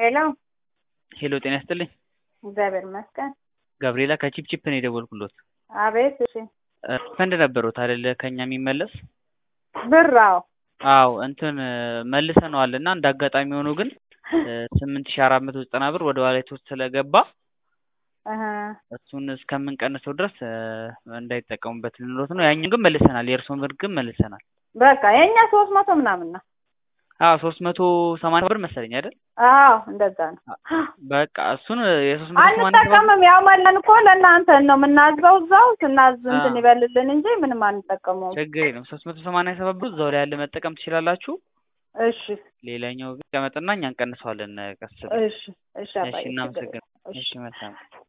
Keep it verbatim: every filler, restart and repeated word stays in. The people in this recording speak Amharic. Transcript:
ሄሎ ሄሎ ጤና ይስጥልኝ። እግዚአብሔር ይመስገን። ገብርኤላ ከቺፕቺፕ ነው የደወልኩሎት። አቤት። እሺ ፈንድ ነበሩት አይደለ ከኛ የሚመለስ ብር? አዎ አዎ እንትን መልሰነዋል እና እንዳጋጣሚ ሆኖ ግን ስምንት ሺህ አራት መቶ ዘጠና ብር ወደ ዋሌት ውስጥ ስለገባ እህ እሱን እስከምንቀንሰው ድረስ እንዳይጠቀሙበት ልንሎት ነው። ያኛውን ግን መልሰናል። የእርሶን ብር ግን መልሰናል። በቃ የኛ ሶስት መቶ ምናምን ነው። አዎ ሶስት መቶ ሰማንያ ብር መሰለኝ አይደል? አዎ እንደዛ ነው። በቃ እሱን የ380 ብር አንጠቀምም። ያው ማለን እኮ ለእናንተ ነው የምናዝበው። እዛው ስናዝ እንትን ይበልልን እንጂ ምንም አንጠቀመውም። ችግር የለም። ሶስት መቶ ሰማንያ ሰባት ብር እዛው ላይ ያለ መጠቀም ትችላላችሁ። እሺ ሌላኛው ግን ከመጠና እኛ እንቀንሰዋለን ቀስ ብለን። እሺ እሺ አባዬ። እሺ እናመሰግናለን። እሺ መልካም